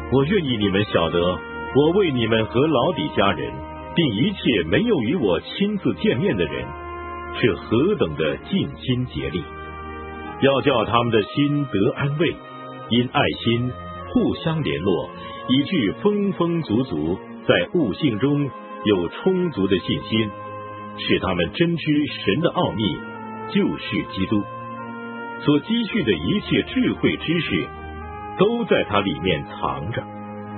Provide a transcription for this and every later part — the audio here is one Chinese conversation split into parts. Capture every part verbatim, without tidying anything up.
我愿意你们晓得，我为你们和老底家人，并一切没有与我亲自见面的人，是何等的尽心竭力，要叫他们的心得安慰，因爱心互相联络，以致丰丰足足，在悟性中有充足的信心，使他们真知神的奥秘，就是基督所积蓄的一切智慧知识，都在它里面藏着。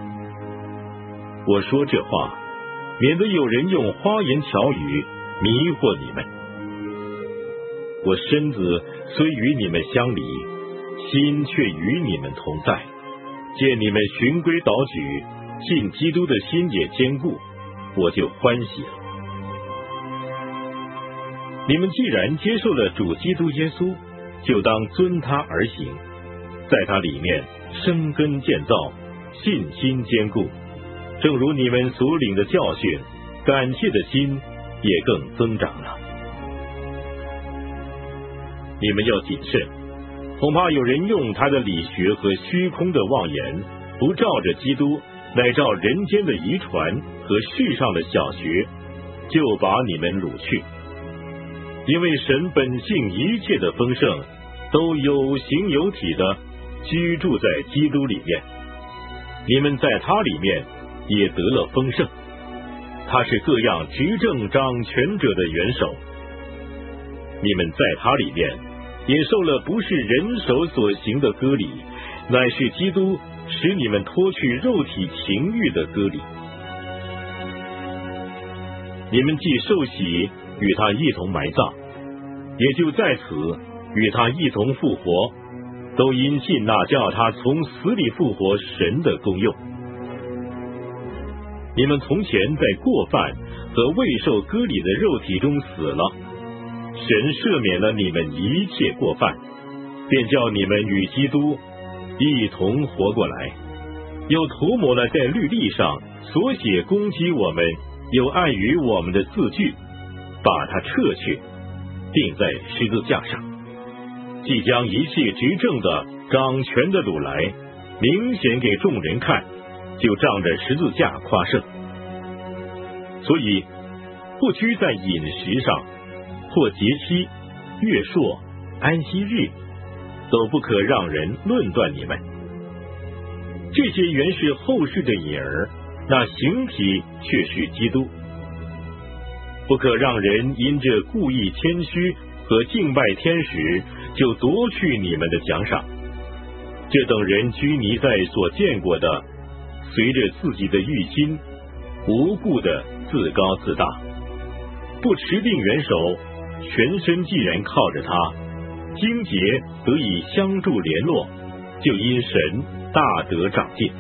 我说这话，免得有人用花言巧语迷惑你们。我身子虽与你们相离，心却与你们同在。见你们循规蹈矩，信基督的心也坚固，我就欢喜了。你们既然接受了主基督耶稣，就当遵他而行，在他里面生根建造，信心坚固，正如你们所领的教训，感谢的心也更增长了。你们要谨慎，恐怕有人用他的理学和虚空的妄言，不照着基督，乃照人间的遗传和世上的小学，就把你们掳去。因为神本性一切的丰盛，都有形有体的居住在基督里面，你们在他里面也得了丰盛。他是各样执政掌权者的元首，你们在他里面也受了不是人手所行的割礼，乃是基督使你们脱去肉体情欲的割礼。你们既受洗，与他一同埋葬，也就在此与他一同复活，都因信那叫他从死里复活神的功用。你们从前在过犯和未受割礼的肉体中死了，神赦免了你们一切过犯，便叫你们与基督一同活过来，又涂抹了在律例上所写攻击我们有碍于我们的字句，把它撤去，钉在十字架上，即将一切执政的掌权的掳来，明显给众人看，就仗着十字架夸胜。所以不拘在饮食上，或节期、月朔、安息日，都不可让人论断你们。这些原是后世的影儿，那形体却是基督。不可让人因这故意谦虚和敬拜天使，就夺去你们的奖赏。这等人拘泥在所见过的，随着自己的欲心，无故的自高自大，不持定元首，全身既然靠着他，经节得以相助联络，就因神大得长进。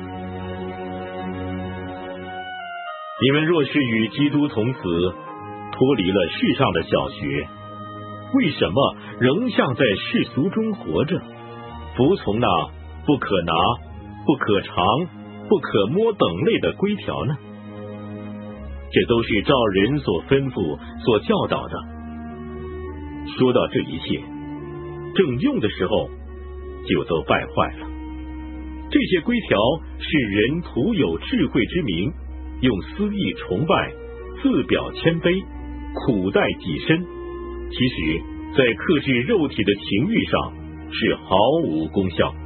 你们若是与基督同死，脱离了世上的小学，为什么仍像在世俗中活着，服从那不可拿、不可尝、不可摸等类的规条呢？这都是照人所吩咐、所教导的。说到这一切，正用的时候，就都败坏了。这些规条是人徒有智慧之名，用私意崇拜，自表谦卑，苦待己身，其实在克制肉体的情欲上是毫无功效。